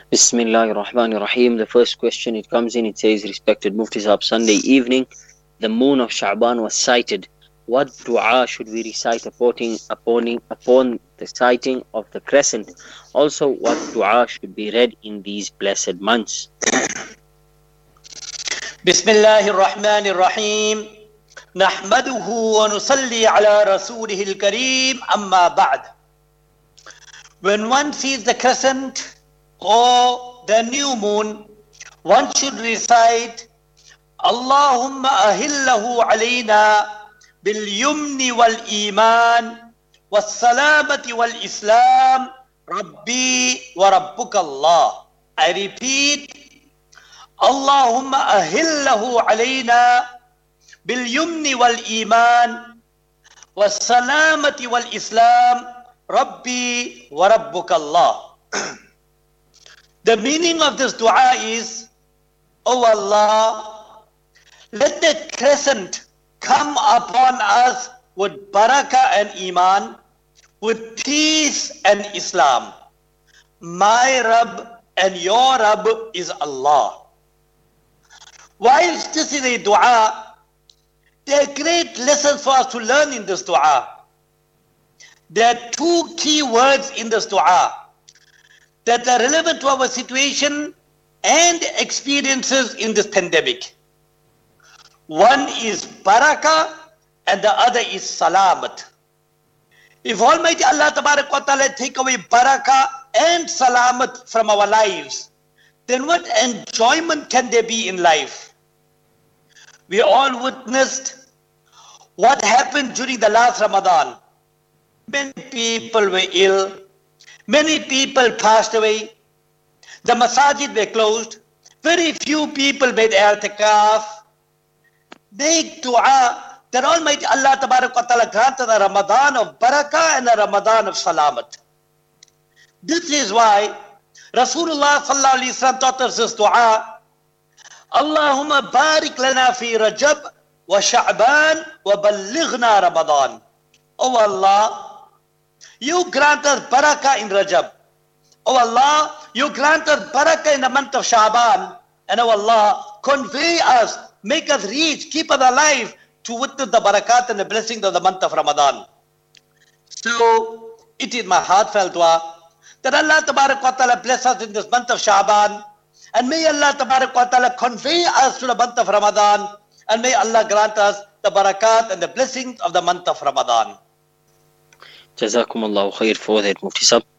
Bismillahir Rahmanir Rahim. The first question, it comes in, it says, respected Mufti Sahab, Sunday evening, the moon of Sha'ban was sighted. What dua should we recite upon the sighting of the crescent? Also, what dua should be read in these blessed months? Bismillahir Rahmanir Rahim. Nahmaduhu wa nusalli ala rasulihil kareem, amma ba'd. When one sees the crescent or the new moon, one should recite Allahumma ahillahu alayna bil yumni wal iman was salamati wal islam rabbi wa rabbuka Allah. I repeat, Allahumma ahillahu alayna bil yumni wal iman was salamati wal islam rabbi wa rabbuka Allah. The meaning of this dua is, O Allah, let the crescent come upon us with barakah and iman, with peace and Islam. My Rabb and your Rabb is Allah. Whilst this is a dua, there are great lessons for us to learn in this dua. There are two key words in this dua that are relevant to our situation and experiences in this pandemic. One is barakah and the other is salamat. If Almighty Allah Tabarak wa Ta'ala take away barakah and salamat from our lives, then what enjoyment can there be in life? We all witnessed what happened during the last Ramadan. Many people were ill. Many people passed away. The masajid were closed. Very few people made i'tikaf. Make dua that Almighty Allah Tabarak wa Ta'ala granted a Ramadan of barakah and a Ramadan of salamat. This is why Rasulullah Sallallahu Alaihi Wasallam taught us this dua. Allahumma barik lana fi Rajab wa Sha'ban wa ballighna Ramadan. Oh Allah, you grant us barakah in Rajab. Oh Allah, you grant us barakah in the month of Sha'ban. And oh Allah, convey us, make us reach, keep us alive to witness the barakat and the blessings of the month of Ramadan. So, it is my heartfelt dua that Allah Tabarak wa Ta'ala bless us in this month of Sha'ban. And may Allah Tabarak wa Ta'ala convey us to the month of Ramadan. And may Allah grant us the barakat and the blessings of the month of Ramadan. Jazakumullahu khair for that, Mufti Sahab.